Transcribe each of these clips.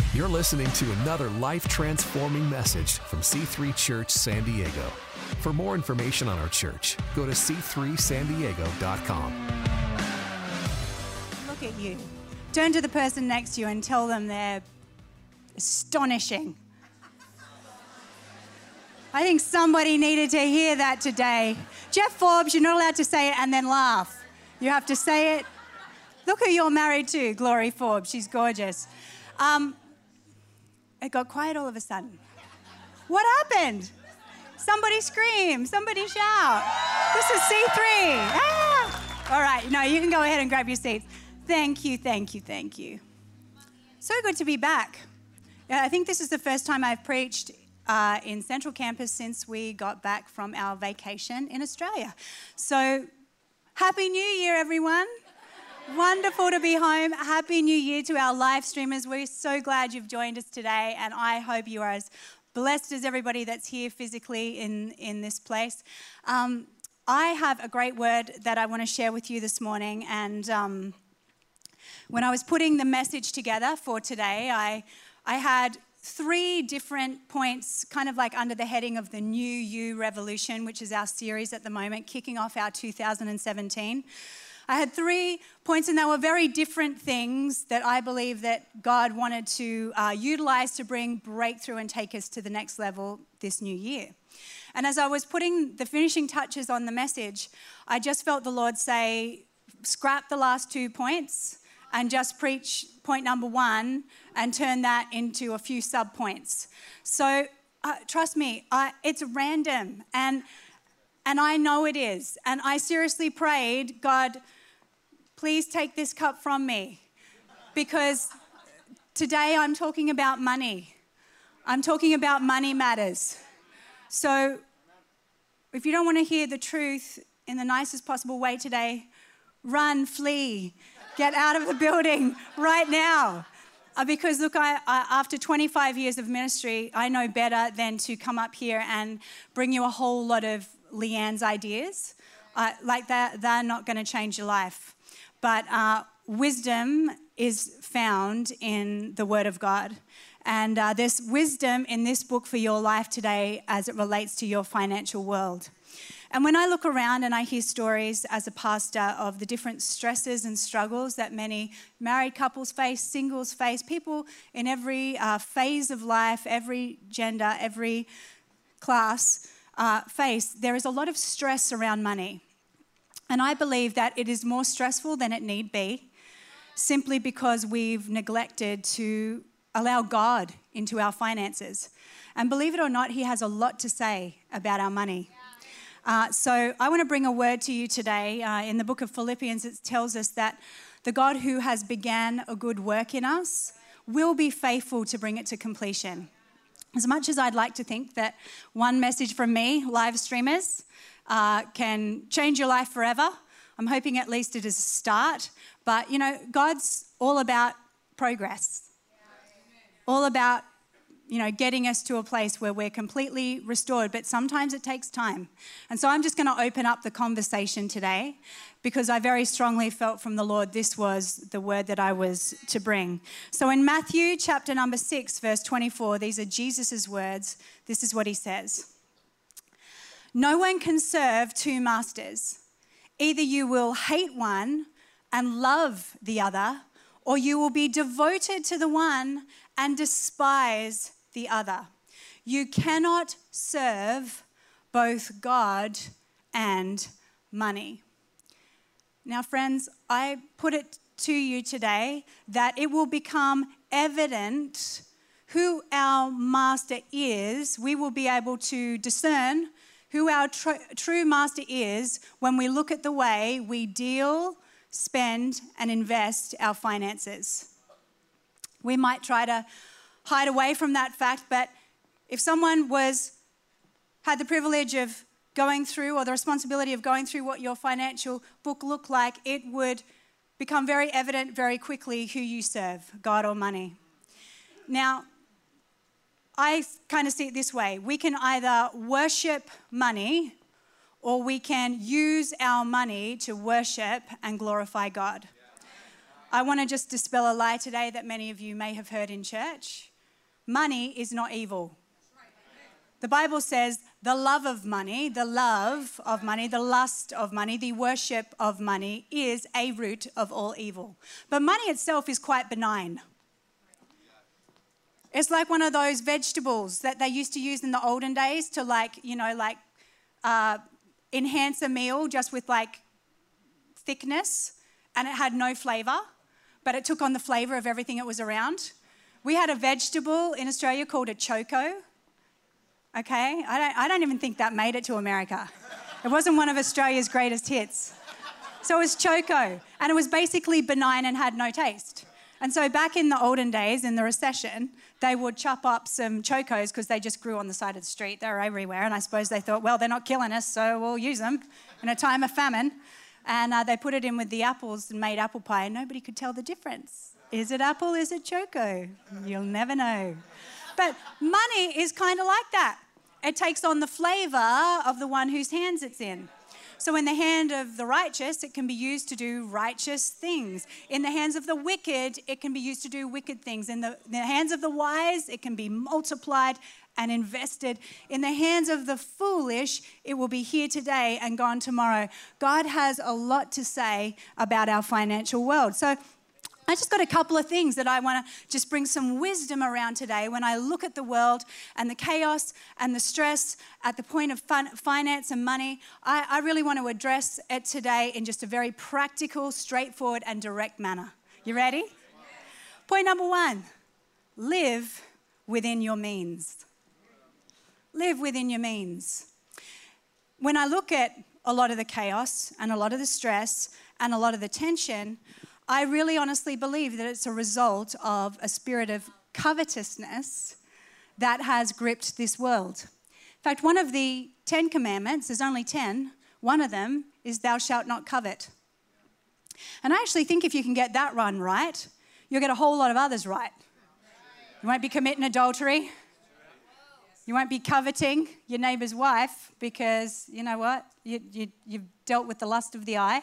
You're listening to another life-transforming message from C3 Church San Diego. For more information on our church, go to c3sandiego.com. Look at you. Turn to the person next to you and tell them they're astonishing. I think somebody needed to hear that today. Jeff Forbes, you're not allowed to say it and then laugh. You have to say it. Look who you're married to, Glory Forbes. She's gorgeous. It got quiet all of a sudden. What happened? Somebody scream, somebody shout. This is C3. Ah! All right, no, you can go ahead and grab your seats. Thank you, thank you, thank you. So good to be back. I think this is the first time I've preached in Central Campus since we got back from our vacation in Australia. So, Happy New Year, everyone. Wonderful to be home. Happy New Year to our live streamers. We're so glad you've joined us today, and I hope you are as blessed as everybody that's here physically in this place. I have a great word that I want to share with you this morning, and when I was putting the message together for today, I had 3 different points, kind of like under the heading of the New You Revolution, which is our series at the moment, kicking off our 2017. I had 3 points, and they were very different things that I believe that God wanted to utilize to bring breakthrough and take us to the next level this new year. And as I was putting the finishing touches on the message, I just felt the Lord say, scrap the last 2 points and just preach point number 1 and turn that into a few sub-points. So trust me, it's random, and I know it is. And I seriously prayed, God, please take this cup from me, because today I'm talking about money. I'm talking about money matters. So if you don't want to hear the truth in the nicest possible way today, run, flee, get out of the building right now. Because look, after 25 years of ministry, I know better than to come up here and bring you a whole lot of Leanne's ideas. Like that, they're not going to change your life. But wisdom is found in the Word of God. And there's wisdom in this book for your life today as it relates to your financial world. And when I look around and I hear stories as a pastor of the different stresses and struggles that many married couples face, singles face, people in every phase of life, every gender, every class face, there is a lot of stress around money. And I believe that it is more stressful than it need be, simply because we've neglected to allow God into our finances. And believe it or not, He has a lot to say about our money. So I want to bring a word to you today. In the book of Philippians, it tells us that the God who has began a good work in us will be faithful to bring it to completion. As much as I'd like to think that one message from me, live streamers, can change your life forever, I'm hoping at least it is a start. But, you know, God's all about progress, all about, you know, getting us to a place where we're completely restored, but sometimes it takes time. And so I'm just going to open up the conversation today, because I very strongly felt from the Lord this was the word that I was to bring. So in Matthew chapter number 6, verse 24, these are Jesus' words. This is what He says. No one can serve 2 masters. Either you will hate one and love the other, or you will be devoted to the one and despise the other. You cannot serve both God and money. Now, friends, I put it to you today that it will become evident who our master is. We will be able to discern who our true master is when we look at the way we deal, spend, and invest our finances. We might try to hide away from that fact, but if someone had the privilege of going through, or the responsibility of going through what your financial book looked like, it would become very evident very quickly who you serve, God or money. Now, I kind of see it this way. We can either worship money, or we can use our money to worship and glorify God. I want to just dispel a lie today that many of you may have heard in church. Money is not evil. The Bible says the love of money, the lust of money, the worship of money is a root of all evil. But money itself is quite benign. It's like one of those vegetables that they used to use in the olden days to enhance a meal just with like thickness, and it had no flavor, but it took on the flavor of everything it was around. We had a vegetable in Australia called a choco. Okay, I don't even think that made it to America. It wasn't one of Australia's greatest hits. So it was choco, and it was basically benign and had no taste. And so back in the olden days, in the recession, they would chop up some chocos because they just grew on the side of the street. They were everywhere, and I suppose they thought, well, they're not killing us, so we'll use them in a time of famine. And they put it in with the apples and made apple pie, and nobody could tell the difference. Is it apple? Is it choco? You'll never know. But money is kind of like that. It takes on the flavor of the one whose hands it's in. So in the hand of the righteous, it can be used to do righteous things. In the hands of the wicked, it can be used to do wicked things. In the hands of the wise, it can be multiplied and invested. In the hands of the foolish, it will be here today and gone tomorrow. God has a lot to say about our financial world. So I just got a couple of things that I want to just bring some wisdom around today when I look at the world and the chaos and the stress at the point of finance and money. I really want to address it today in just a very practical, straightforward, and direct manner. You ready? Point number 1, live within your means. Live within your means. When I look at a lot of the chaos and a lot of the stress and a lot of the tension, I really honestly believe that it's a result of a spirit of covetousness that has gripped this world. In fact, one of the 10 commandments, there's only 10, one of them is thou shalt not covet. And I actually think if you can get that one right, you'll get a whole lot of others right. You won't be committing adultery. You won't be coveting your neighbor's wife because, you know what, you've dealt with the lust of the eye.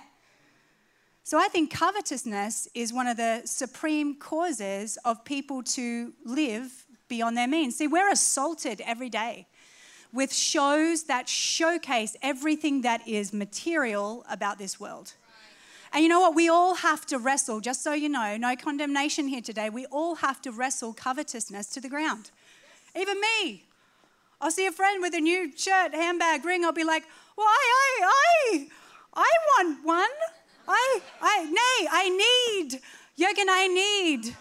So I think covetousness is one of the supreme causes of people to live beyond their means. See, we're assaulted every day with shows that showcase everything that is material about this world. And you know what? We all have to wrestle, just so you know, no condemnation here today. We all have to wrestle covetousness to the ground. Even me. I'll see a friend with a new shirt, handbag, ring. I'll be like, well, I want one. I need.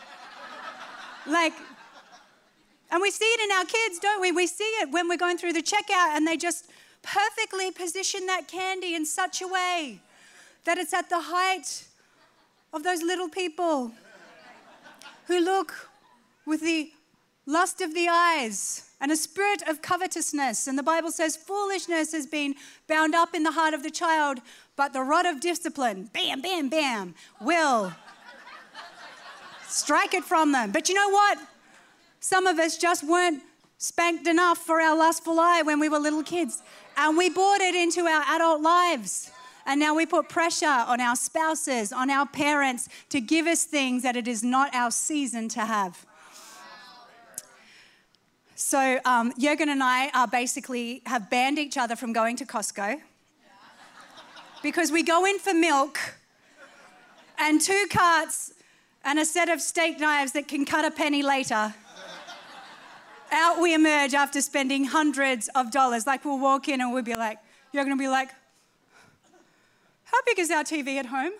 And we see it in our kids, don't we? We see it when we're going through the checkout and they just perfectly position that candy in such a way that it's at the height of those little people who look with the lust of the eyes and a spirit of covetousness. And the Bible says foolishness has been bound up in the heart of the child, but the rod of discipline, bam, bam, bam, will strike it from them. But you know what? Some of us just weren't spanked enough for our lustful eye when we were little kids. And we brought it into our adult lives. And now we put pressure on our spouses, on our parents to give us things that it is not our season to have. So Jürgen and I are basically have banned each other from going to Costco because we go in for milk and 2 carts and a set of steak knives that can cut a penny later. Out we emerge after spending hundreds of dollars. Like we'll walk in and we'll be like, Jürgen will be like, how big is our TV at home?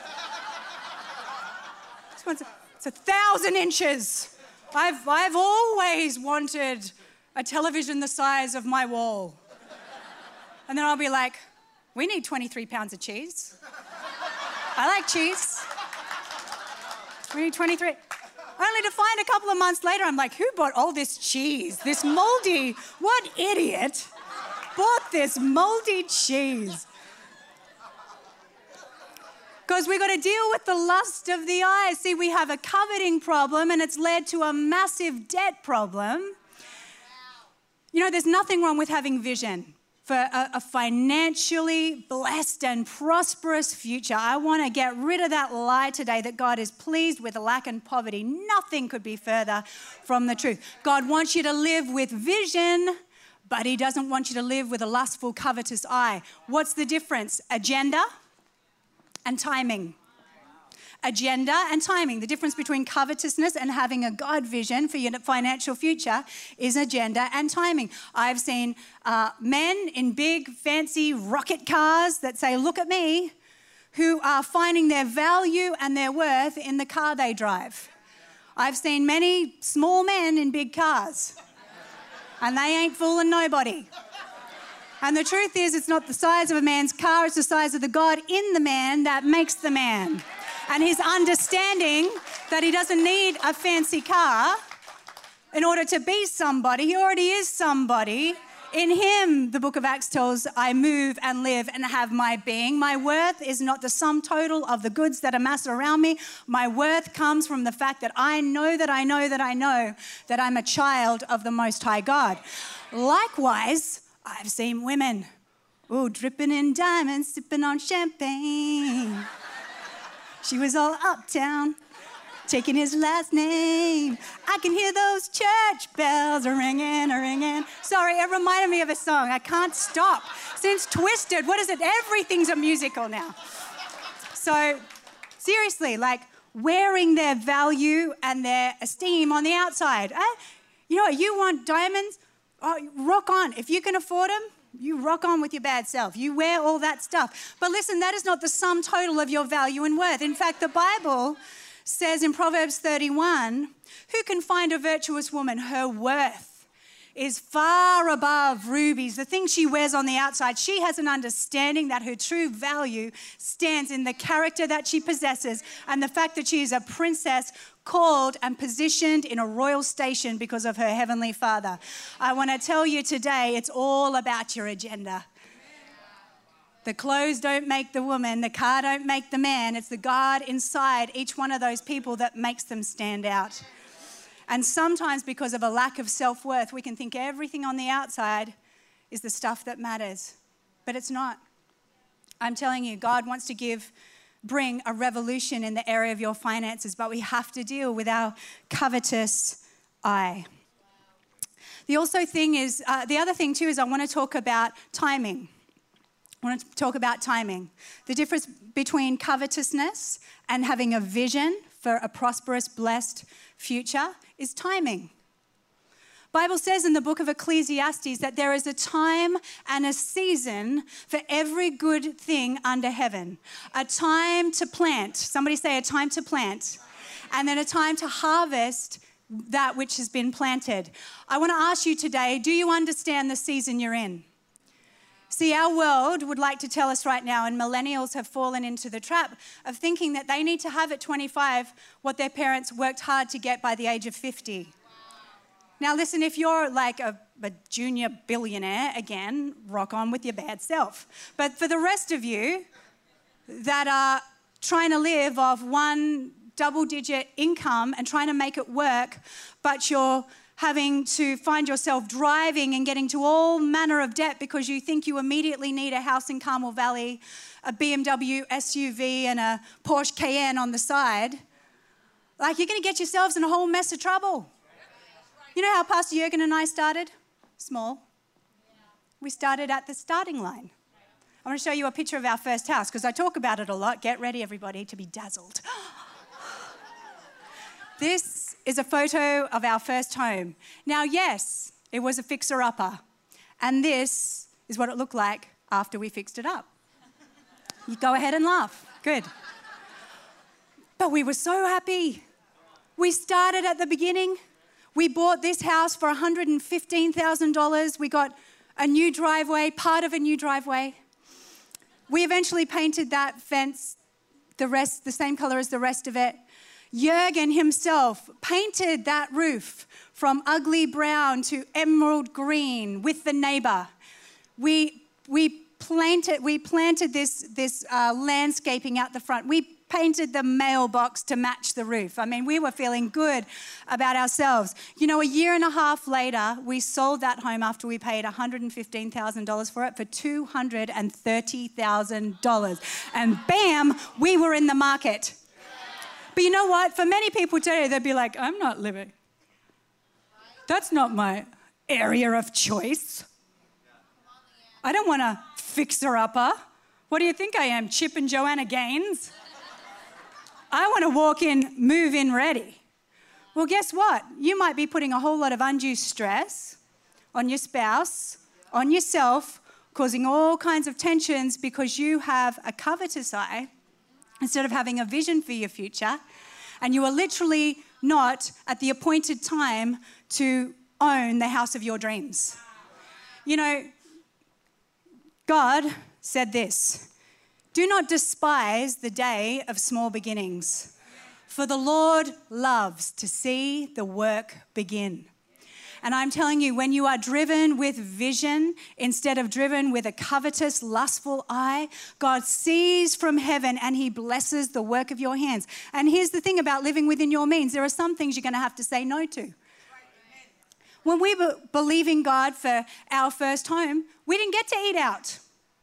It's 1,000 inches. I've always wanted a television the size of my wall. And then I'll be like, we need 23 pounds of cheese. I like cheese. We need 23. Only to find a couple of months later, I'm like, who bought all this cheese? This moldy, what idiot bought this moldy cheese? Because we've got to deal with the lust of the eyes. See, we have a coveting problem and it's led to a massive debt problem. You know, there's nothing wrong with having vision. for a financially blessed and prosperous future. I want to get rid of that lie today that God is pleased with lack and poverty. Nothing could be further from the truth. God wants you to live with vision, but he doesn't want you to live with a lustful, covetous eye. What's the difference? Agenda and timing. Agenda and timing. The difference between covetousness and having a God vision for your financial future is agenda and timing. I've seen men in big, fancy rocket cars that say, look at me, who are finding their value and their worth in the car they drive. I've seen many small men in big cars, and they ain't fooling nobody. And the truth is, it's not the size of a man's car, it's the size of the God in the man that makes the man. And his understanding that he doesn't need a fancy car in order to be somebody. He already is somebody. In him, the book of Acts tells, I move and live and have my being. My worth is not the sum total of the goods that amass around me. My worth comes from the fact that I know that I know that I know that I'm a child of the Most High God. Likewise, I've seen women, dripping in diamonds, sipping on champagne. She was all uptown, taking his last name. I can hear those church bells ringing, ringing. Sorry, it reminded me of a song. I can't stop. Since Twisted, what is it? Everything's a musical now. So, seriously, like wearing their value and their esteem on the outside. You know what? You want diamonds? Oh, rock on. If you can afford them, you rock on with your bad self. You wear all that stuff. But listen, that is not the sum total of your value and worth. In fact, the Bible says in Proverbs 31, who can find a virtuous woman? Her worth is far above rubies. The things she wears on the outside, she has an understanding that her true value stands in the character that she possesses and the fact that she is a princess called and positioned in a royal station because of her heavenly Father. I want to tell you today, it's all about your agenda. The clothes don't make the woman, the car don't make the man. It's the God inside each one of those people that makes them stand out. And sometimes because of a lack of self-worth, we can think everything on the outside is the stuff that matters. But it's not. I'm telling you, God wants to bring a revolution in the area of your finances, but we have to deal with our covetous eye. The other thing too is I want to talk about timing. The difference between covetousness and having a vision for a prosperous, blessed future is timing. Bible says in the book of Ecclesiastes that there is a time and a season for every good thing under heaven. A time to plant. Somebody say a time to plant. And then a time to harvest that which has been planted. I want to ask you today, do you understand the season you're in? See, our world would like to tell us right now, and millennials have fallen into the trap of thinking that they need to have at 25 what their parents worked hard to get by the age of 50. Now listen, if you're like a junior billionaire, again, rock on with your bad self. But for the rest of you that are trying to live off one double-digit income and trying to make it work, but you're having to find yourself driving and getting to all manner of debt because you think you immediately need a house in Carmel Valley, a BMW SUV and a Porsche Cayenne on the side, like you're going to get yourselves in a whole mess of trouble. You know how Pastor Jurgen and I started? Small. We started at the starting line. I want to show you a picture of our first house because I talk about it a lot. Get ready, everybody, to be dazzled. This is a photo of our first home. Now, yes, it was a fixer-upper. And this is what it looked like after we fixed it up. You go ahead and laugh. Good. But we were so happy. We started at the beginning. We bought this house for $115,000. We got a new driveway, part of a new driveway. We eventually painted that fence the same color as the rest of it. Jurgen himself painted that roof from ugly brown to emerald green with the neighbor. We planted this landscaping out the front. We painted the mailbox to match the roof. I mean, we were feeling good about ourselves. You know, a year and a half later, we sold that home after we paid $115,000 for it for $230,000. And bam, we were in the market. But you know what? For many people today, they'd be like, I'm not living. That's not my area of choice. I don't want a fixer-upper. What do you think I am, Chip and Joanna Gaines? I want to walk in, move in ready. Well, guess what? You might be putting a whole lot of undue stress on your spouse, on yourself, causing all kinds of tensions because you have a covetous eye instead of having a vision for your future, and you are literally not at the appointed time to own the house of your dreams. You know, God said this, do not despise the day of small beginnings, for the Lord loves to see the work begin. And I'm telling you, when you are driven with vision instead of driven with a covetous, lustful eye, God sees from heaven and he blesses the work of your hands. And here's the thing about living within your means. There are some things you're going to have to say no to. When we were believing God for our first home, we didn't get to eat out.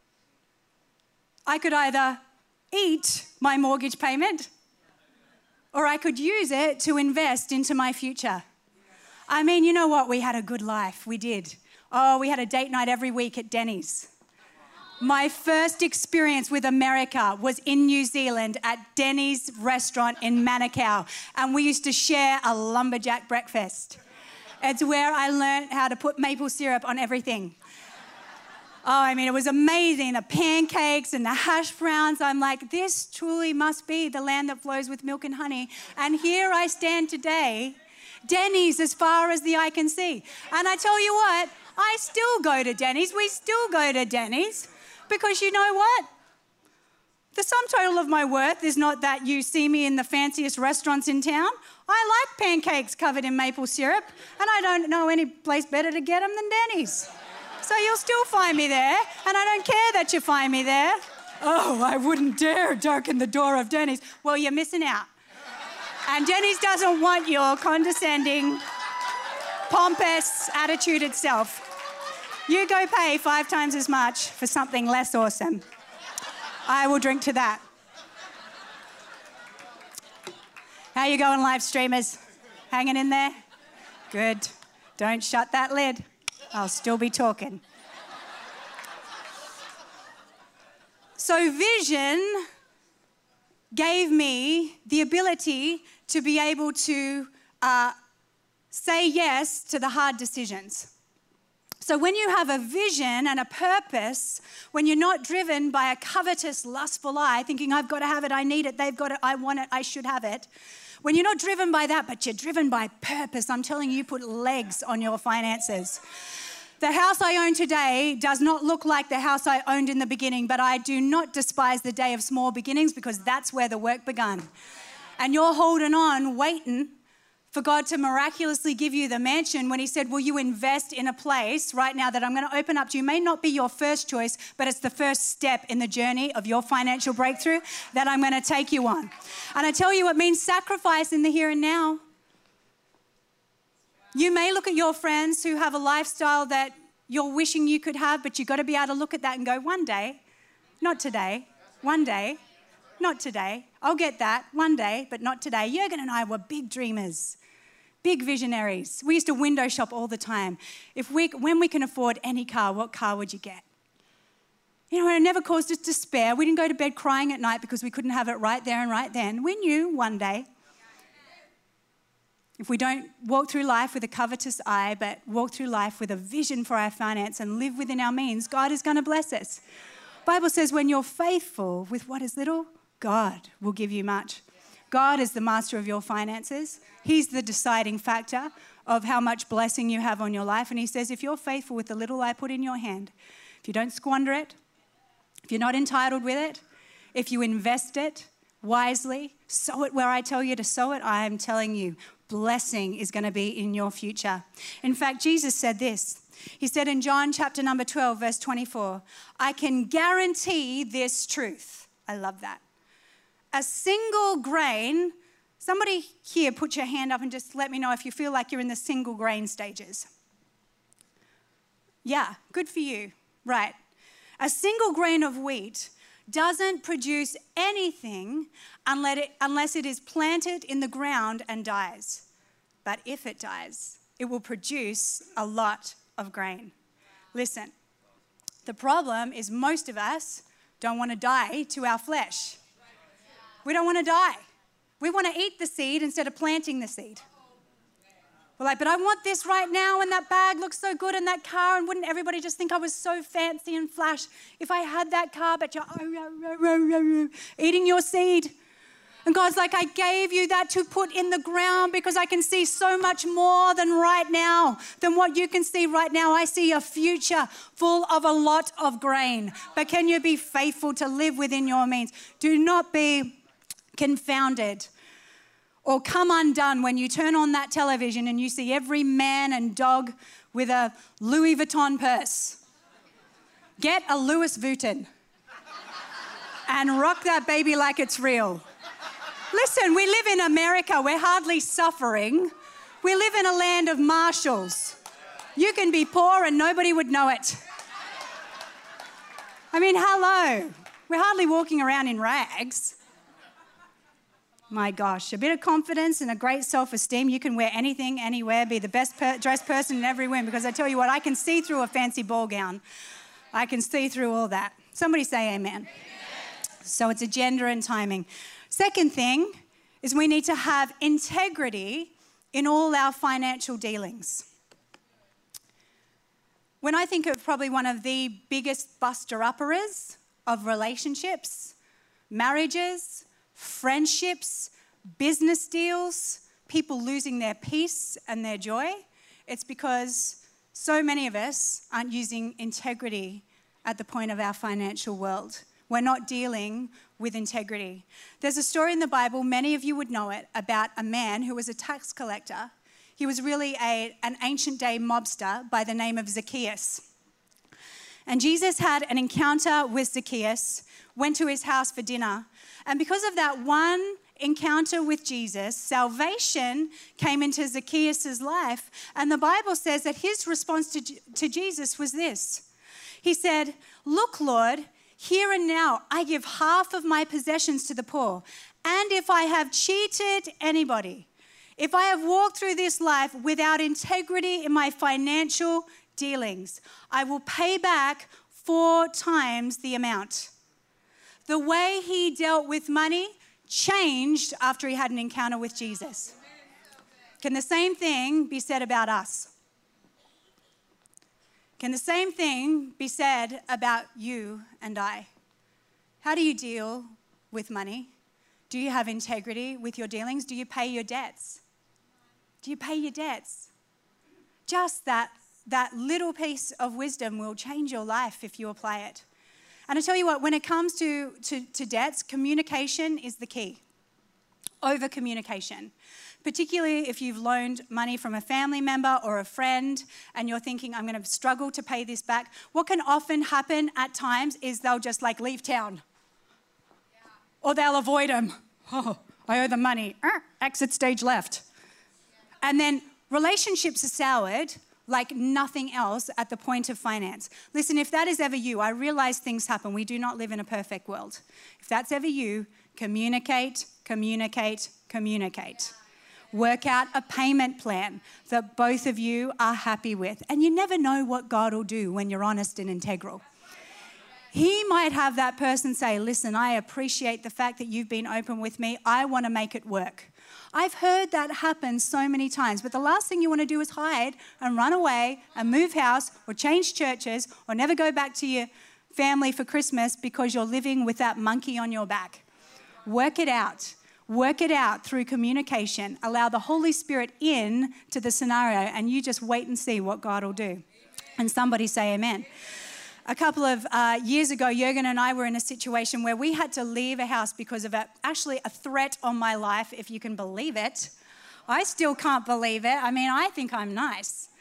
I could either eat my mortgage payment or I could use it to invest into my future. I mean, you know what? We had a good life. We did. Oh, we had a date night every week at Denny's. My first experience with America was in New Zealand at Denny's restaurant in Manukau, and we used to share a lumberjack breakfast. It's where I learned how to put maple syrup on everything. Oh, I mean, it was amazing. The pancakes and the hash browns. I'm like, this truly must be the land that flows with milk and honey. And here I stand today, Denny's as far as the eye can see. And I tell you what, I still go to Denny's. We still go to Denny's because you know what? The sum total of my worth is not that you see me in the fanciest restaurants in town. I like pancakes covered in maple syrup, and I don't know any place better to get them than Denny's. So you'll still find me there, and I don't care that you find me there. Oh, I wouldn't dare darken the door of Denny's. Well, you're missing out. And Denny's doesn't want your condescending, pompous, attituded self. You go pay 5 times as much for something less awesome. I will drink to that. How you going, live streamers? Hanging in there? Good. Don't shut that lid. I'll still be talking. So vision gave me the ability to be able to say yes to the hard decisions. So when you have a vision and a purpose, when you're not driven by a covetous, lustful eye, thinking, I've got to have it, I need it, they've got it, I want it, I should have it. When you're not driven by that, but you're driven by purpose, I'm telling you, put legs on your finances. The house I own today does not look like the house I owned in the beginning, but I do not despise the day of small beginnings because that's where the work begun. And you're holding on, waiting for God to miraculously give you the mansion when he said, will you invest in a place right now that I'm going to open up to you? May not be your first choice, but it's the first step in the journey of your financial breakthrough that I'm going to take you on. And I tell you, it means sacrifice in the here and now. You may look at your friends who have a lifestyle that you're wishing you could have, but you've got to be able to look at that and go, one day, not today, one day, not today. I'll get that one day, but not today. Jürgen and I were big dreamers, big visionaries. We used to window shop all the time. When we can afford any car, what car would you get? You know, it never caused us despair. We didn't go to bed crying at night because we couldn't have it right there and right then. We knew one day. If we don't walk through life with a covetous eye, but walk through life with a vision for our finance and live within our means, God is going to bless us. The Bible says when you're faithful with what is little, God will give you much. God is the master of your finances. He's the deciding factor of how much blessing you have on your life. And he says, if you're faithful with the little I put in your hand, if you don't squander it, if you're not entitled with it, if you invest it wisely, sow it where I tell you to sow it, I am telling you, blessing is going to be in your future. In fact, Jesus said this. He said in John chapter number 12, verse 24, I can guarantee this truth. I love that. a single grain, somebody here put your hand up and just let me know if you feel like you're in the single grain stages. Yeah, good for you. Right. A single grain of wheat doesn't produce anything unless it is planted in the ground and dies. But if it dies, it will produce a lot of grain. Listen, the problem is most of us don't want to die to our flesh. We don't want to die. We want to eat the seed instead of planting the seed. We're like, but I want this right now, and that bag looks so good in that car, and wouldn't everybody just think I was so fancy and flash if I had that car, but you're eating your seed. And God's like, I gave you that to put in the ground because I can see so much more than right now, than what you can see right now. I see a future full of a lot of grain. But can you be faithful to live within your means? Do not be confounded or come undone when you turn on that television and you see every man and dog with a Louis Vuitton purse. Get a Louis Vuitton and rock that baby like it's real. Listen, we live in America. We're hardly suffering. We live in a land of Marshalls. You can be poor and nobody would know it. I mean, hello. We're hardly walking around in rags. My gosh, a bit of confidence and a great self-esteem. You can wear anything, anywhere, be the best dressed person in every room, because I tell you what, I can see through a fancy ball gown. I can see through all that. Somebody say amen. Amen. So it's agenda and timing. Second thing is we need to have integrity in all our financial dealings. When I think of probably one of the biggest buster-uppers of relationships, marriages, friendships, business deals, people losing their peace and their joy, it's because so many of us aren't using integrity at the point of our financial world. We're not dealing with integrity. There's a story in the Bible, many of you would know it, about a man who was a tax collector. He was really an ancient day mobster by the name of Zacchaeus. And Jesus had an encounter with Zacchaeus, went to his house for dinner. And because of that one encounter with Jesus, salvation came into Zacchaeus' life. And the Bible says that his response to Jesus was this. He said, "Look, Lord, here and now I give half of my possessions to the poor. And if I have cheated anybody, if I have walked through this life without integrity in my financial dealings, I will pay back 4 times the amount." The way he dealt with money changed after he had an encounter with Jesus. Can the same thing be said about us? Can the same thing be said about you and I? How do you deal with money? Do you have integrity with your dealings? Do you pay your debts? Do you pay your debts? Just that little piece of wisdom will change your life if you apply it. And I tell you what, when it comes to debts, communication is the key. Over communication. Particularly if you've loaned money from a family member or a friend and you're thinking, I'm going to struggle to pay this back. What can often happen at times is they'll just leave town. Yeah. Or they'll avoid them. Oh, I owe them money. Exit stage left. Yeah. And then relationships are soured like nothing else at the point of finance. Listen, if that is ever you, I realize things happen. We do not live in a perfect world. If that's ever you, communicate, communicate, communicate. Work out a payment plan that both of you are happy with. And you never know what God will do when you're honest and integral. He might have that person say, listen, I appreciate the fact that you've been open with me. I want to make it work. I've heard that happen so many times, but the last thing you want to do is hide and run away and move house or change churches or never go back to your family for Christmas because you're living with that monkey on your back. Work it out. Work it out through communication. Allow the Holy Spirit in to the scenario and you just wait and see what God will do. And somebody say amen. A couple of years ago, Jürgen and I were in a situation where we had to leave a house because of actually a threat on my life, if you can believe it. I still can't believe it. I mean, I think I'm nice.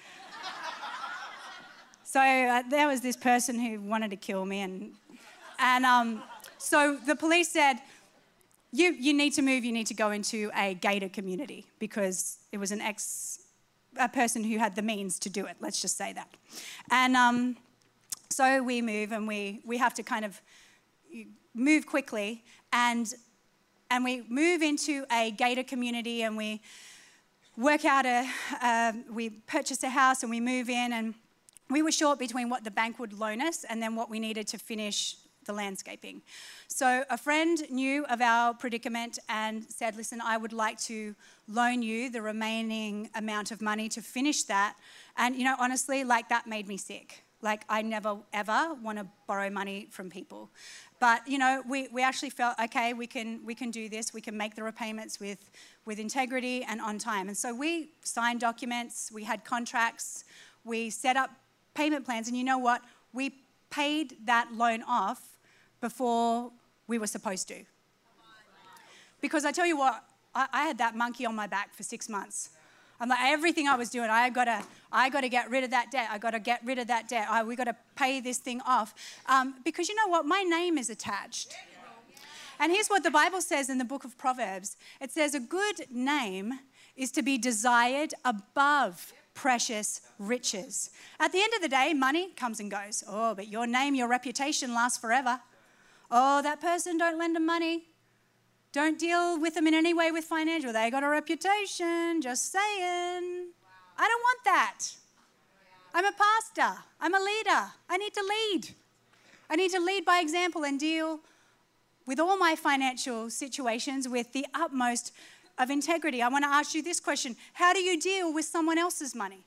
So there was this person who wanted to kill me. And so the police said, you need to move, you need to go into a gated community because it was a person who had the means to do it, let's just say that. And so we move and we have to kind of move quickly and we move into a gated community and we work out we purchase a house and we move in, and we were short between what the bank would loan us and then what we needed to finish the landscaping. So a friend knew of our predicament and said, listen, I would like to loan you the remaining amount of money to finish that. And, honestly, that made me sick. I never, ever want to borrow money from people. But, we actually felt, okay, we can do this. We can make the repayments with integrity and on time. And so we signed documents. We had contracts. We set up payment plans. And you know what? We paid that loan off before we were supposed to. Because I tell you what, I had that monkey on my back for 6 months. I'm like, everything I was doing, I got to get rid of that debt. I got to get rid of that debt. We got to pay this thing off. Because you know what? My name is attached. And here's what the Bible says in the book of Proverbs. It says, a good name is to be desired above precious riches. At the end of the day, money comes and goes. Oh, but your name, your reputation lasts forever. Oh, that person, don't lend them money. Don't deal with them in any way with financial. They got a reputation, just saying. I don't want that. I'm a pastor. I'm a leader. I need to lead. I need to lead by example and deal with all my financial situations with the utmost of integrity. I want to ask you this question. How do you deal with someone else's money?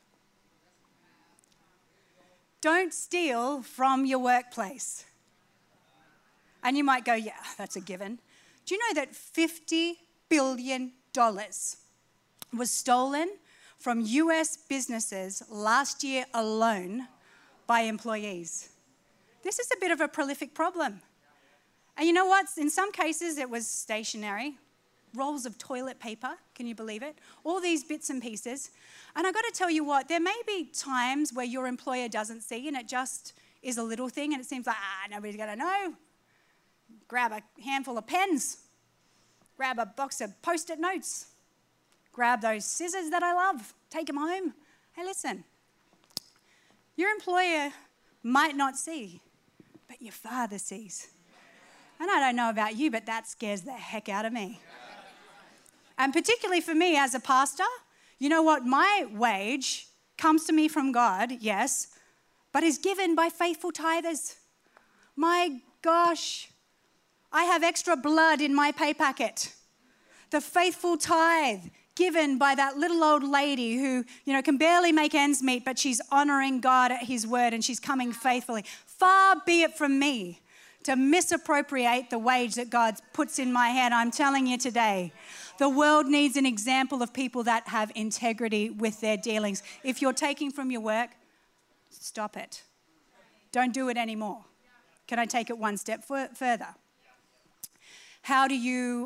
Don't steal from your workplace. And you might go, yeah, that's a given. Do you know that $50 billion was stolen from US businesses last year alone by employees? This is a bit of a prolific problem. And you know what? In some cases, it was stationery, rolls of toilet paper, can you believe it? All these bits and pieces. And I've got to tell you what, there may be times where your employer doesn't see and it just is a little thing and it seems like, nobody's going to know. Grab a handful of pens, grab a box of Post-it notes, grab those scissors that I love, take them home. Hey, listen, your employer might not see, but your Father sees. And I don't know about you, but that scares the heck out of me. And particularly for me as a pastor, you know what? My wage comes to me from God, yes, but is given by faithful tithers. My gosh, I have extra blood in my pay packet. The faithful tithe given by that little old lady who, can barely make ends meet, but she's honoring God at his word and she's coming faithfully. Far be it from me to misappropriate the wage that God puts in my hand. I'm telling you today, the world needs an example of people that have integrity with their dealings. If you're taking from your work, stop it. Don't do it anymore. Can I take it one step further? How are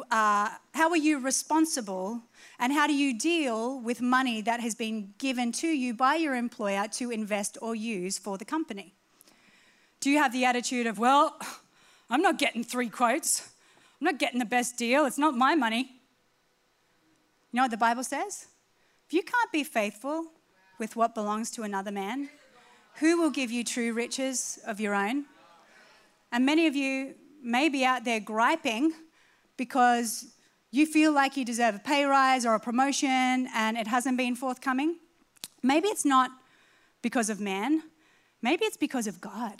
you responsible and how do you deal with money that has been given to you by your employer to invest or use for the company? Do you have the attitude of, well, I'm not getting 3 quotes. I'm not getting the best deal. It's not my money. You know what the Bible says? If you can't be faithful with what belongs to another man, who will give you true riches of your own? And many of you may be out there griping because you feel like you deserve a pay rise or a promotion and it hasn't been forthcoming. Maybe it's not because of man. Maybe it's because of God.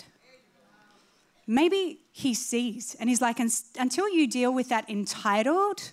Maybe he sees and he's like, until you deal with that entitled,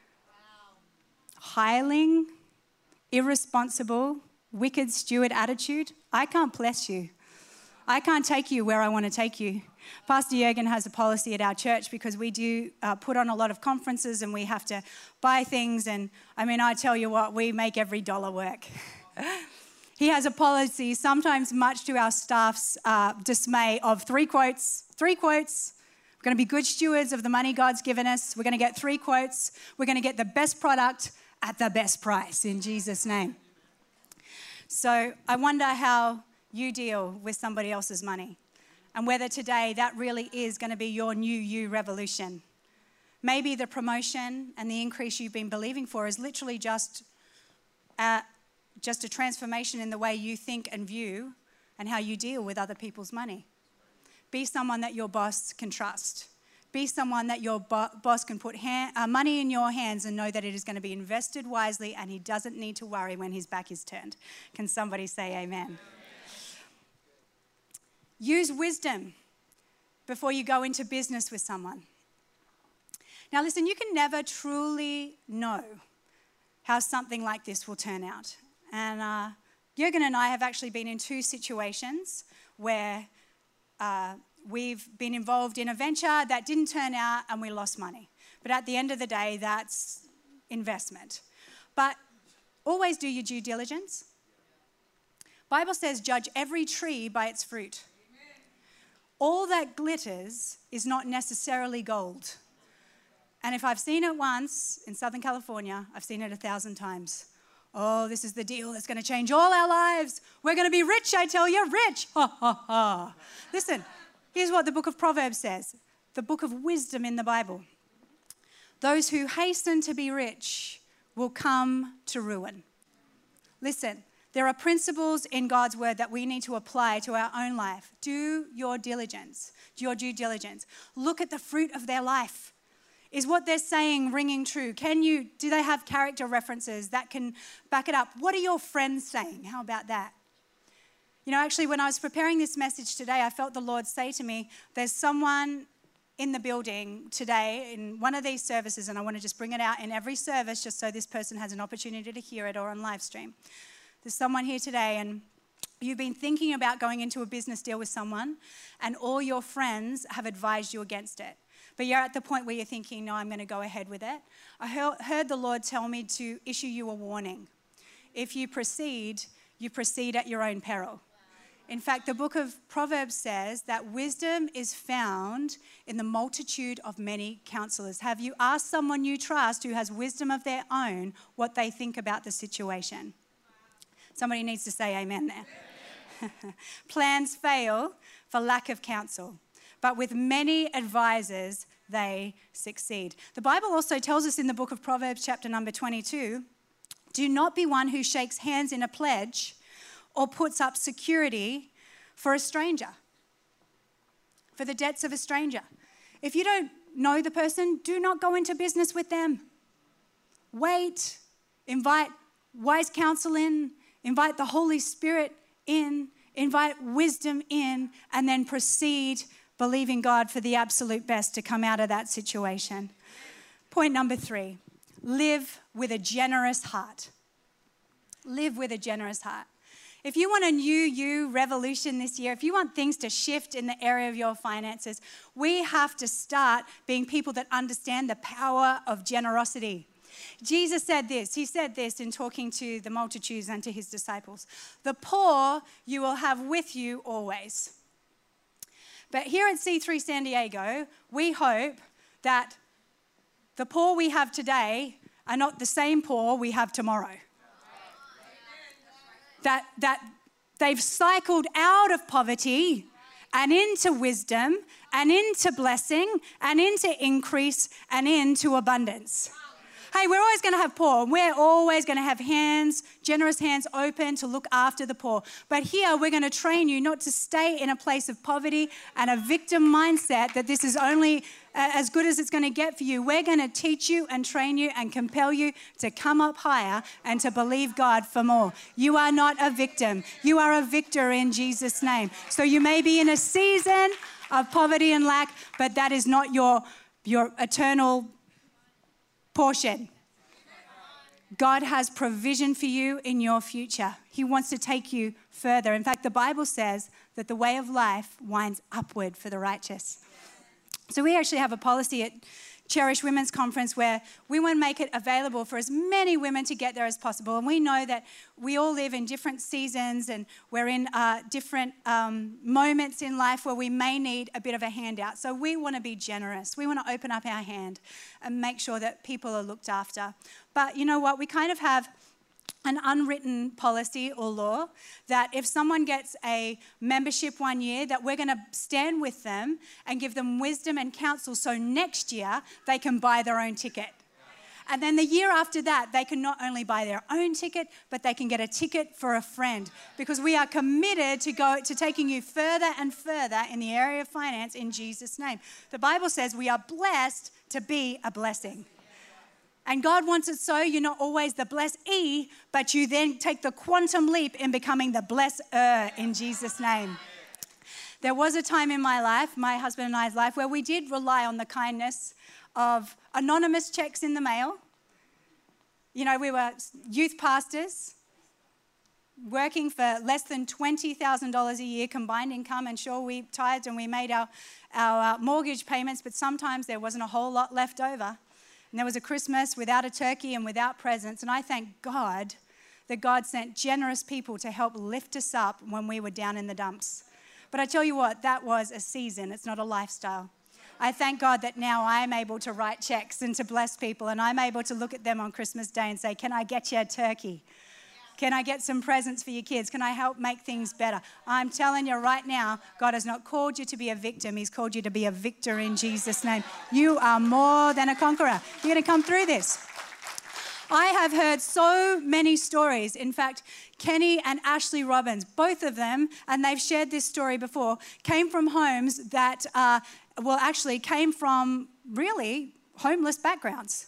hireling, irresponsible, wicked steward attitude, I can't bless you. I can't take you where I want to take you. Pastor Jürgen has a policy at our church because we do put on a lot of conferences and we have to buy things. And I tell you what, we make every dollar work. He has a policy, sometimes much to our staff's dismay, of 3 quotes. 3 quotes. We're going to be good stewards of the money God's given us. We're going to get 3 quotes. We're going to get the best product at the best price in Jesus' name. So I wonder how you deal with somebody else's money and whether today that really is going to be your new you revolution. Maybe the promotion and the increase you've been believing for is literally just a transformation in the way you think and view and how you deal with other people's money. Be someone that your boss can trust. Be someone that your boss can put money in your hands and know that it is going to be invested wisely and he doesn't need to worry when his back is turned. Can somebody say amen? Use wisdom before you go into business with someone. Now listen, you can never truly know how something like this will turn out. And Jürgen and I have actually been in 2 situations where we've been involved in a venture that didn't turn out and we lost money. But at the end of the day, that's investment. But always do your due diligence. Bible says, judge every tree by its fruit. All that glitters is not necessarily gold. And if I've seen it once in Southern California, I've seen it 1,000 times. Oh, this is the deal that's going to change all our lives. We're going to be rich, I tell you, rich. Ha, ha, ha. Listen, here's what the book of Proverbs says, the book of wisdom in the Bible. Those who hasten to be rich will come to ruin. Listen, there are principles in God's word that we need to apply to our own life. Do your diligence, do your due diligence. Look at the fruit of their life. Is what they're saying ringing true? Do they have character references that can back it up? What are your friends saying? How about that? You know, actually, when I was preparing this message today, I felt the Lord say to me, there's someone in the building today in one of these services, and I want to just bring it out in every service just so this person has an opportunity to hear it or on live stream. There's someone here today and you've been thinking about going into a business deal with someone and all your friends have advised you against it. But you're at the point where you're thinking, no, I'm going to go ahead with it. I heard the Lord tell me to issue you a warning. If you proceed at your own peril. In fact, the book of Proverbs says that wisdom is found in the multitude of many counselors. Have you asked someone you trust who has wisdom of their own what they think about the situation? Somebody needs to say amen there. Plans fail for lack of counsel, but with many advisors, they succeed. The Bible also tells us in the book of Proverbs, chapter number 22, do not be one who shakes hands in a pledge or puts up security for a stranger, for the debts of a stranger. If you don't know the person, do not go into business with them. Wait, invite wise counsel in, invite the Holy Spirit in, invite wisdom in, and then proceed believing God for the absolute best to come out of that situation. Point number 3, live with a generous heart. Live with a generous heart. If you want a new you revolution this year, if you want things to shift in the area of your finances, we have to start being people that understand the power of generosity. Jesus said this. He said this in talking to the multitudes and to his disciples. The poor you will have with you always. But here at C3 San Diego, we hope that the poor we have today are not the same poor we have tomorrow. That they've cycled out of poverty and into wisdom and into blessing and into increase and into abundance. Hey, we're always going to have poor. We're always going to have generous hands open to look after the poor. But here we're going to train you not to stay in a place of poverty and a victim mindset that this is only as good as it's going to get for you. We're going to teach you and train you and compel you to come up higher and to believe God for more. You are not a victim. You are a victor in Jesus' name. So you may be in a season of poverty and lack, but that is not your eternal portion. God has provision for you in your future. He wants to take you further. In fact, the Bible says that the way of life winds upward for the righteous. So we actually have a policy at Cherish Women's Conference where we want to make it available for as many women to get there as possible. And we know that we all live in different seasons and we're in different moments in life where we may need a bit of a handout. So we want to be generous. We want to open up our hand and make sure that people are looked after. But you know what? We kind of have an unwritten policy or law that if someone gets a membership one year, that we're going to stand with them and give them wisdom and counsel so next year they can buy their own ticket. And then the year after that, they can not only buy their own ticket, but they can get a ticket for a friend, because we are committed to taking you further and further in the area of finance in Jesus' name. The Bible says we are blessed to be a blessing. And God wants it so you're not always the blessee, but you then take the quantum leap in becoming the blesser in Jesus' name. There was a time in my life, my husband and I's life, where we did rely on the kindness of anonymous checks in the mail. You know, we were youth pastors working for less than $20,000 a year combined income, and sure, we tithed and we made our mortgage payments, but sometimes there wasn't a whole lot left over. And there was a Christmas without a turkey and without presents. And I thank God that God sent generous people to help lift us up when we were down in the dumps. But I tell you what, that was a season. It's not a lifestyle. I thank God that now I'm able to write checks and to bless people. And I'm able to look at them on Christmas Day and say, can I get you a turkey? Can I get some presents for your kids? Can I help make things better? I'm telling you right now, God has not called you to be a victim. He's called you to be a victor in Jesus' name. You are more than a conqueror. You're going to come through this. I have heard so many stories. In fact, Kenny and Ashley Robbins, both of them, and they've shared this story before, came from homes that, came from really homeless backgrounds.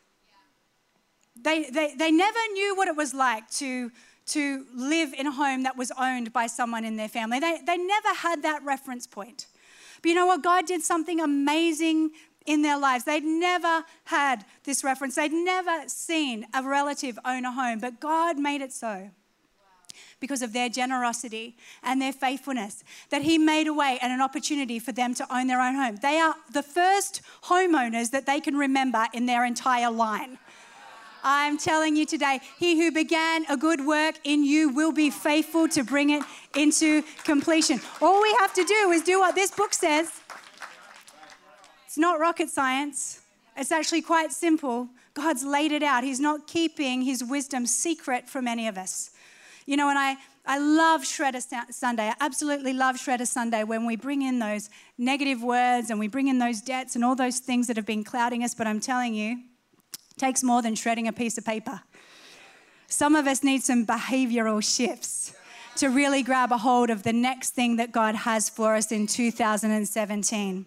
They never knew what it was like to live in a home that was owned by someone in their family. They never had that reference point. But you know what? God did something amazing in their lives. They'd never had this reference. They'd never seen a relative own a home, but God made it so. Because of their generosity and their faithfulness, that He made a way and an opportunity for them to own their own home. They are the first homeowners that they can remember in their entire line. I'm telling you today, He who began a good work in you will be faithful to bring it into completion. All we have to do is do what this book says. It's not rocket science. It's actually quite simple. God's laid it out. He's not keeping His wisdom secret from any of us. You know, and I love Shredder Sunday. I absolutely love Shredder Sunday when we bring in those negative words and we bring in those debts and all those things that have been clouding us. But I'm telling you, it takes more than shredding a piece of paper. Some of us need some behavioral shifts to really grab a hold of the next thing that God has for us in 2017.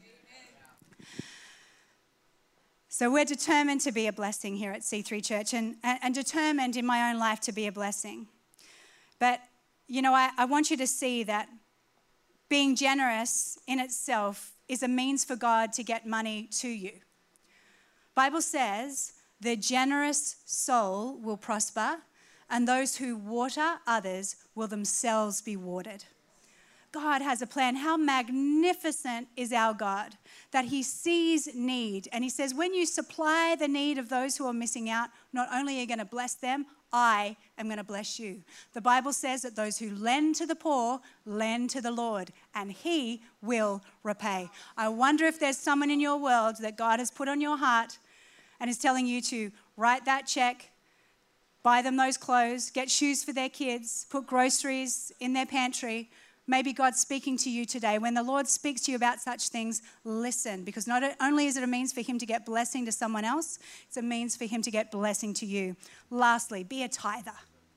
So we're determined to be a blessing here at C3 Church and determined in my own life to be a blessing. But, you know, I want you to see that being generous in itself is a means for God to get money to you. Bible says, the generous soul will prosper, and those who water others will themselves be watered. God has a plan. How magnificent is our God, that He sees need. And He says, when you supply the need of those who are missing out, not only are you going to bless them, I am going to bless you. The Bible says that those who lend to the poor, lend to the Lord, and He will repay. I wonder if there's someone in your world that God has put on your heart and is telling you to write that check, buy them those clothes, get shoes for their kids, put groceries in their pantry. Maybe God's speaking to you today. When the Lord speaks to you about such things, listen, because not only is it a means for Him to get blessing to someone else, it's a means for Him to get blessing to you. Lastly, be a tither.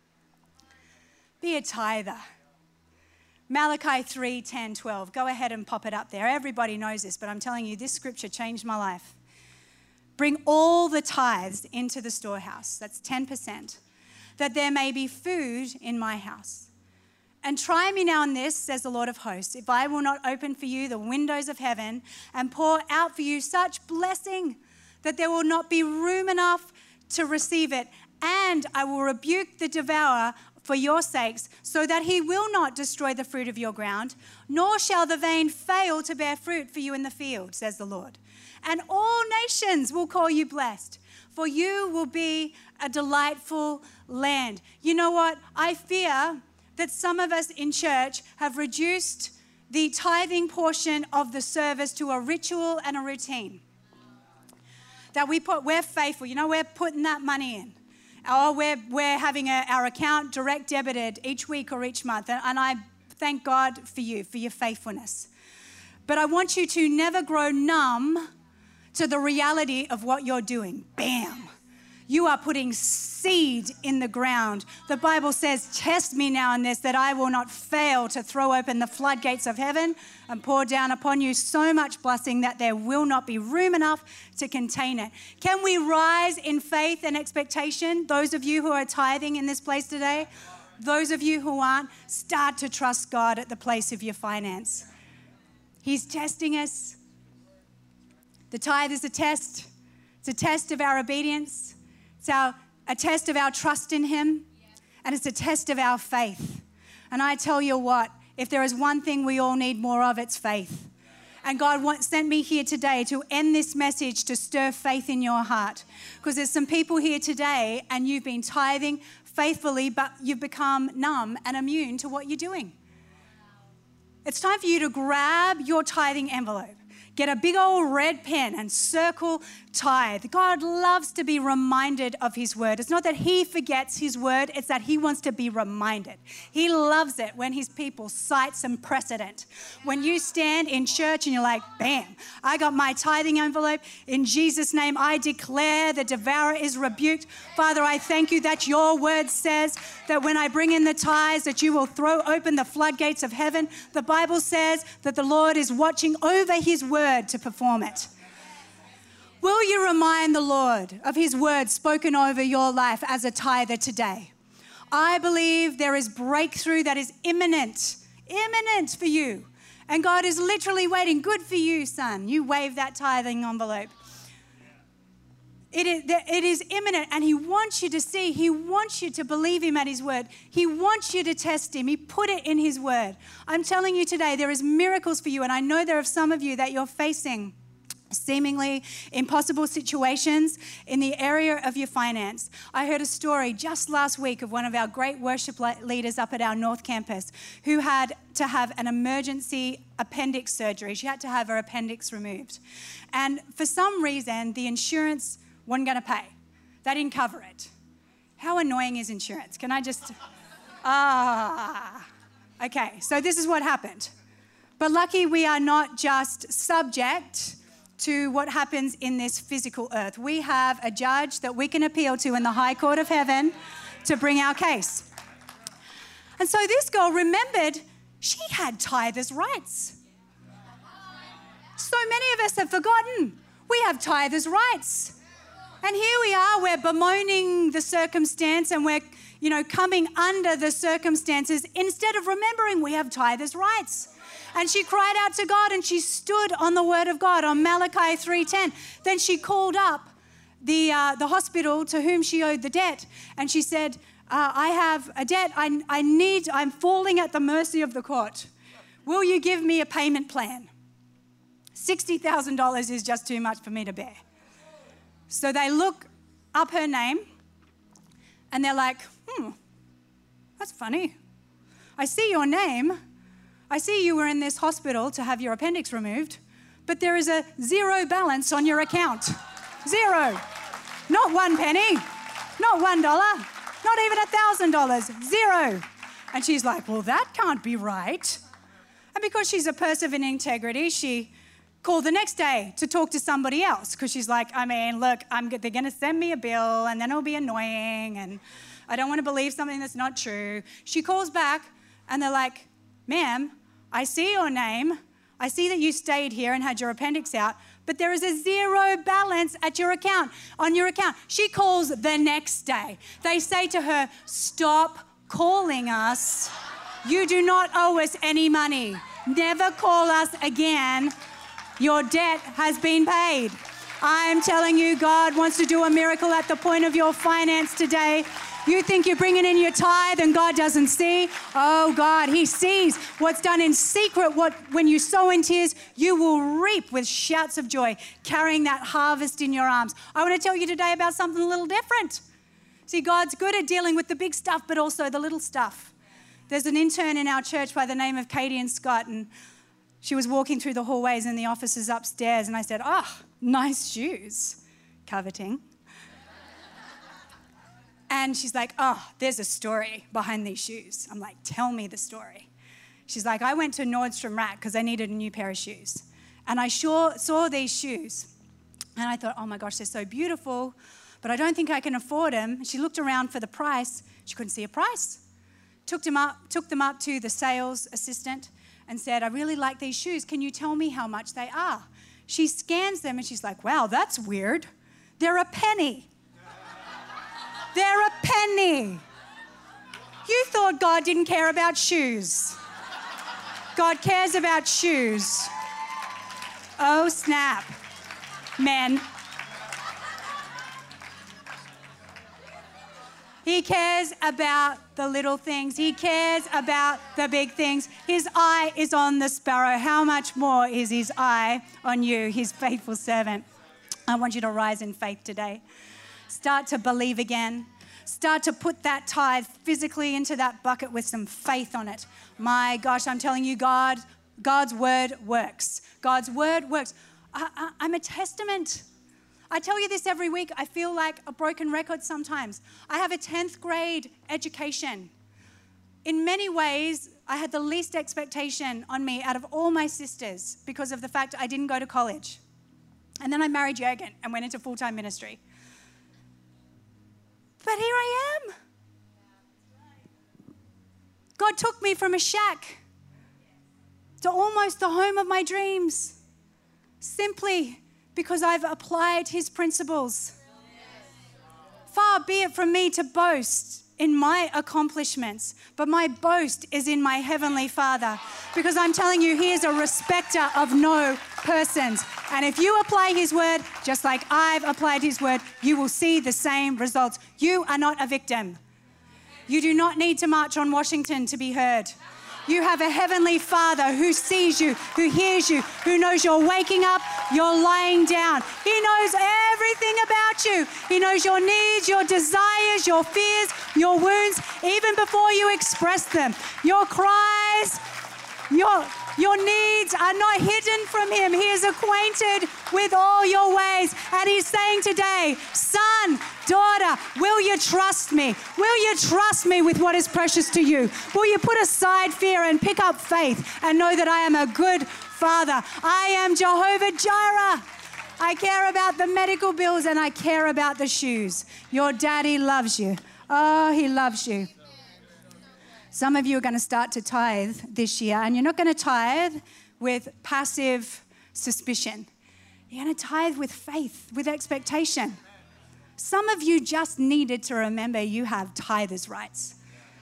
Be a tither. Malachi 3, 10, 12. Go ahead and pop it up there. Everybody knows this, but I'm telling you, this scripture changed my life. Bring all the tithes into the storehouse. That's 10%. That there may be food in my house. And try me now in this, says the Lord of hosts, if I will not open for you the windows of heaven and pour out for you such blessing that there will not be room enough to receive it. And I will rebuke the devourer for your sakes, so that he will not destroy the fruit of your ground, nor shall the vine fail to bear fruit for you in the field, says the Lord. And all nations will call you blessed, for you will be a delightful land. You know what? I fear that some of us in church have reduced the tithing portion of the service to a ritual and a routine. That we're faithful. You know, we're putting that money in. we're having our account direct debited each week or each month. And I thank God for you, for your faithfulness. But I want you to never grow numb to the reality of what you're doing. Bam. You are putting seed in the ground. The Bible says, test me now in this, that I will not fail to throw open the floodgates of heaven and pour down upon you so much blessing that there will not be room enough to contain it. Can we rise in faith and expectation? Those of you who are tithing in this place today, those of you who aren't, start to trust God at the place of your finance. He's testing us. The tithe is a test. It's a test of our obedience. It's a test of our trust in Him, and it's a test of our faith. And I tell you what, if there is one thing we all need more of, it's faith. And God sent me here today to end this message to stir faith in your heart. Because there's some people here today, and you've been tithing faithfully, but you've become numb and immune to what you're doing. It's time for you to grab your tithing envelope. Get a big old red pen and circle tithe. God loves to be reminded of His word. It's not that He forgets His word, it's that He wants to be reminded. He loves it when His people cite some precedent. When you stand in church and you're like, bam, I got my tithing envelope. In Jesus' name, I declare the devourer is rebuked. Father, I thank you that your word says that when I bring in the tithes, that you will throw open the floodgates of heaven. The Bible says that the Lord is watching over His word to perform it. Will you remind the Lord of His word spoken over your life as a tither today? I believe there is breakthrough that is imminent for you. And God is literally waiting. Good for you, son. You wave that tithing envelope. It is imminent, and He wants you to see. He wants you to believe Him at His word. He wants you to test Him. He put it in His word. I'm telling you today, there is miracles for you, and I know there are some of you that you're facing seemingly impossible situations in the area of your finance. I heard a story just last week of one of our great worship leaders up at our North Campus who had to have an emergency appendix surgery. She had to have her appendix removed. And for some reason, the insurance wasn't going to pay. They didn't cover it. How annoying is insurance? Can I just... Okay, so this is what happened. But lucky we are not just subject to what happens in this physical earth. We have a judge that we can appeal to in the High Court of Heaven to bring our case. And so this girl remembered she had tithers' rights. So many of us have forgotten we have tithers' rights. And here we are, we're bemoaning the circumstance and we're, coming under the circumstances instead of remembering we have tithers' rights. And she cried out to God and she stood on the word of God on Malachi 3:10. Then she called up the hospital to whom she owed the debt. And she said, I have a debt. I'm falling at the mercy of the court. Will you give me a payment plan? $60,000 is just too much for me to bear. So they look up her name and they're like, that's funny. I see your name. I see you were in this hospital to have your appendix removed, but there is a zero balance on your account. Zero. Not 1 penny, not $1, not even $1,000, zero. And she's like, well, that can't be right. And because she's a person of integrity, she called the next day to talk to somebody else because she's like, look, they're going to send me a bill and then it'll be annoying and I don't want to believe something that's not true. She calls back and they're like, ma'am, I see your name. I see that you stayed here and had your appendix out, but there is a zero balance on your account. She calls the next day. They say to her, stop calling us. You do not owe us any money. Never call us again. Your debt has been paid. I'm telling you, God wants to do a miracle at the point of your finance today. You think you're bringing in your tithe and God doesn't see? Oh, God, He sees what's done in secret. When you sow in tears, you will reap with shouts of joy, carrying that harvest in your arms. I want to tell you today about something a little different. See, God's good at dealing with the big stuff, but also the little stuff. There's an intern in our church by the name of Katie and Scott, and she was walking through the hallways in the offices upstairs, and I said, nice shoes, coveting. And she's like, oh, there's a story behind these shoes. I'm like, tell me the story. She's like, I went to Nordstrom Rack because I needed a new pair of shoes. And I saw these shoes. And I thought, oh my gosh, they're so beautiful, but I don't think I can afford them. She looked around for the price. She couldn't see a price. Took them up to the sales assistant and said, I really like these shoes. Can you tell me how much they are? She scans them and she's like, wow, that's weird. They're a penny. They're a penny. You thought God didn't care about shoes. God cares about shoes. Oh, snap. Men. He cares about the little things. He cares about the big things. His eye is on the sparrow. How much more is his eye on you, his faithful servant? I want you to rise in faith today. Start to believe again. Start to put that tithe physically into that bucket with some faith on it. My gosh, I'm telling you, God's word works. God's word works. I'm a testament. I tell you this every week. I feel like a broken record sometimes. I have a 10th grade education. In many ways, I had the least expectation on me out of all my sisters because of the fact I didn't go to college. And then I married Jürgen and went into full-time ministry. But here I am. God took me from a shack to almost the home of my dreams, simply because I've applied his principles. Far be it from me to boast in my accomplishments, but my boast is in my heavenly Father, because I'm telling you, he is a respecter of no persons. And if you apply his word, just like I've applied his word, you will see the same results. You are not a victim. You do not need to march on Washington to be heard. You have a heavenly Father who sees you, who hears you, who knows you're waking up, you're lying down. He knows everything about you. He knows your needs, your desires, your fears, your wounds, even before you express them. Your cries, your needs are not hidden from him. He is acquainted with all your ways. And he's saying today, son, daughter, will you trust me? Will you trust me with what is precious to you? Will you put aside fear and pick up faith and know that I am a good Father? I am Jehovah Jireh. I care about the medical bills and I care about the shoes. Your daddy loves you. Oh, he loves you. Some of you are going to start to tithe this year, and you're not going to tithe with passive suspicion. You're going to tithe with faith, with expectation. Some of you just needed to remember you have tithers' rights.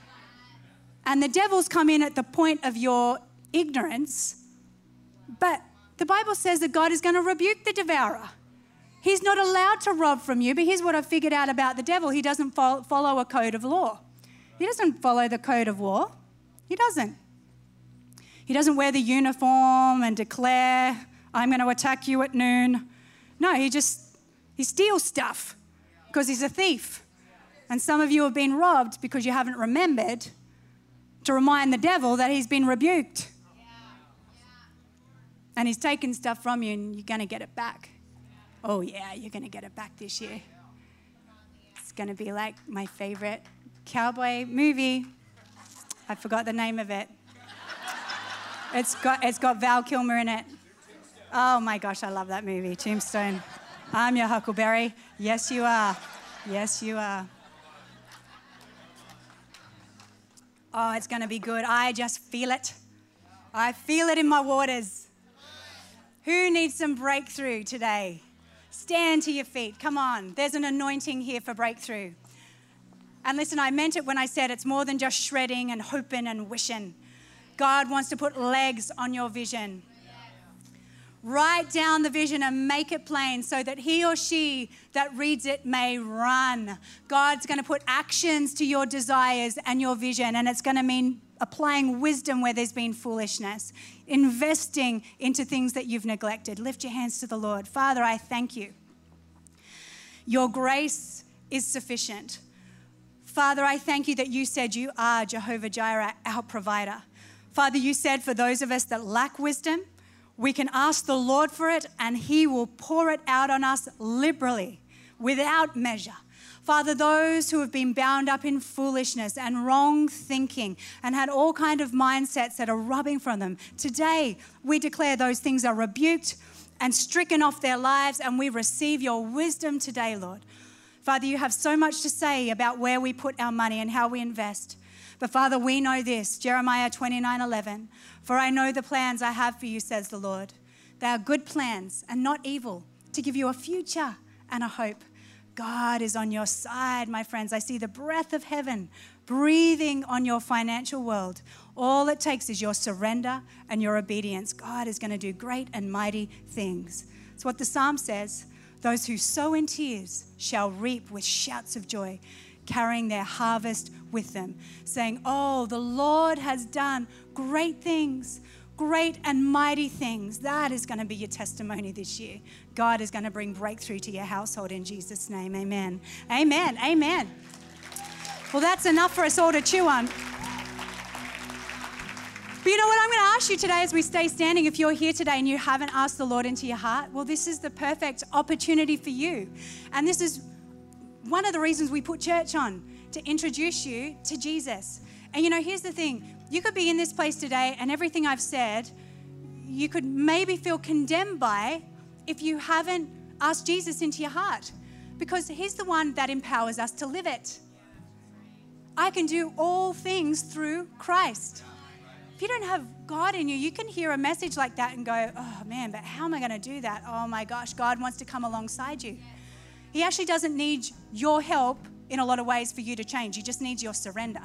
And the devil's come in at the point of your ignorance, but the Bible says that God is going to rebuke the devourer. He's not allowed to rob from you, but here's what I've figured out about the devil. He doesn't follow a code of law. He doesn't follow the code of war. He doesn't. He doesn't wear the uniform and declare, I'm going to attack you at noon. No, he steals stuff because he's a thief. And some of you have been robbed because you haven't remembered to remind the devil that he's been rebuked. And he's taken stuff from you and you're going to get it back. Oh yeah, you're going to get it back this year. It's going to be like my favorite cowboy movie. I forgot the name of it. It's got Val Kilmer in it. Oh my gosh, I love that movie, Tombstone. I'm your Huckleberry. Yes, you are. Yes, you are. Oh, it's going to be good. I just feel it. I feel it in my waters. Who needs some breakthrough today? Stand to your feet. Come on. There's an anointing here for breakthrough. And listen, I meant it when I said it's more than just shredding and hoping and wishing. God wants to put legs on your vision. Write down the vision and make it plain so that he or she that reads it may run. God's going to put actions to your desires and your vision, and it's going to mean applying wisdom where there's been foolishness, investing into things that you've neglected. Lift your hands to the Lord. Father, I thank you. Your grace is sufficient. Father, I thank you that you said you are Jehovah Jireh, our provider. Father, you said for those of us that lack wisdom, we can ask the Lord for it and he will pour it out on us liberally, without measure. Father, those who have been bound up in foolishness and wrong thinking and had all kind of mindsets that are rubbing from them, today we declare those things are rebuked and stricken off their lives, and we receive your wisdom today, Lord. Father, you have so much to say about where we put our money and how we invest. But Father, we know this, Jeremiah 29:11, for I know the plans I have for you, says the Lord. They are good plans and not evil, to give you a future and a hope. God is on your side, my friends. I see the breath of heaven breathing on your financial world. All it takes is your surrender and your obedience. God is going to do great and mighty things. It's what the Psalm says. Those who sow in tears shall reap with shouts of joy, carrying their harvest with them, saying, oh, the Lord has done great things, great and mighty things. That is going to be your testimony this year. God is going to bring breakthrough to your household in Jesus' name. Amen. Amen. Amen. Well, that's enough for us all to chew on. But you know what I'm going to ask you today as we stay standing, if you're here today and you haven't asked the Lord into your heart, well, this is the perfect opportunity for you. And this is one of the reasons we put church on, to introduce you to Jesus. And you know, here's the thing. You could be in this place today and everything I've said, you could maybe feel condemned by if you haven't asked Jesus into your heart, because he's the one that empowers us to live it. I can do all things through Christ. If you don't have God in you, you can hear a message like that and go, oh man, but how am I going to do that? Oh my gosh, God wants to come alongside you. He actually doesn't need your help in a lot of ways for you to change. He just needs your surrender.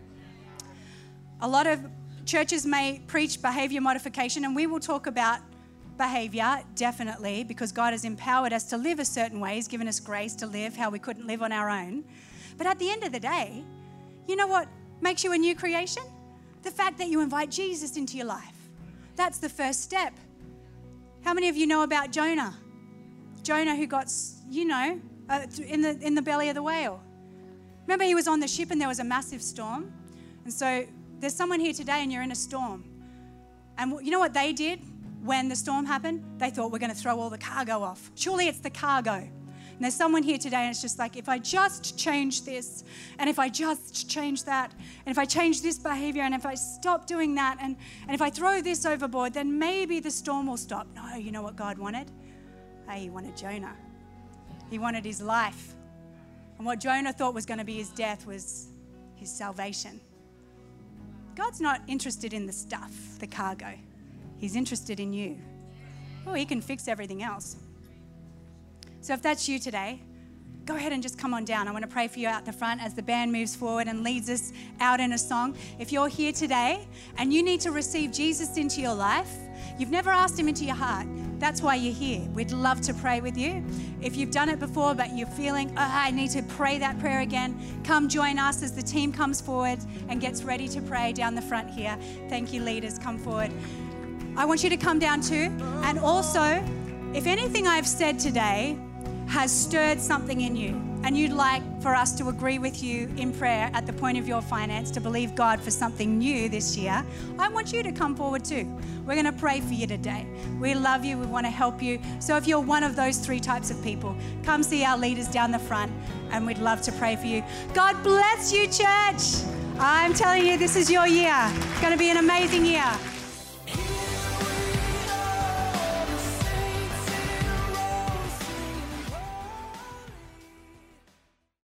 A lot of churches may preach behavior modification, and we will talk about behavior, definitely, because God has empowered us to live a certain way. He's given us grace to live how we couldn't live on our own. But at the end of the day, you know what makes you a new creation? The fact that you invite Jesus into your life. That's the first step. How many of you know about Jonah? Jonah, who got, in the belly of the whale. Remember, he was on the ship and there was a massive storm. And so there's someone here today and you're in a storm. And you know what they did when the storm happened? They thought, we're going to throw all the cargo off. Surely it's the cargo. And there's someone here today and it's just like, if I just change this, and if I just change that, and if I change this behavior, and if I stop doing that, and if I throw this overboard, then maybe the storm will stop. No, you know what God wanted? Hey, he wanted Jonah. He wanted his life. And what Jonah thought was going to be his death was his salvation. God's not interested in the stuff, the cargo. He's interested in you. Oh, he can fix everything else. So if that's you today, go ahead and just come on down. I want to pray for you out the front as the band moves forward and leads us out in a song. If you're here today and you need to receive Jesus into your life, you've never asked him into your heart, that's why you're here. We'd love to pray with you. If you've done it before but you're feeling, I need to pray that prayer again, come join us as the team comes forward and gets ready to pray down the front here. Thank you, leaders. Come forward. I want you to come down too. And also, if anything I've said today has stirred something in you and you'd like for us to agree with you in prayer at the point of your finance to believe God for something new this year, I want you to come forward too. We're going to pray for you today. We love you. We want to help you. So if you're one of those three types of people, come see our leaders down the front and we'd love to pray for you. God bless you, church. I'm telling you, this is your year. It's going to be an amazing year.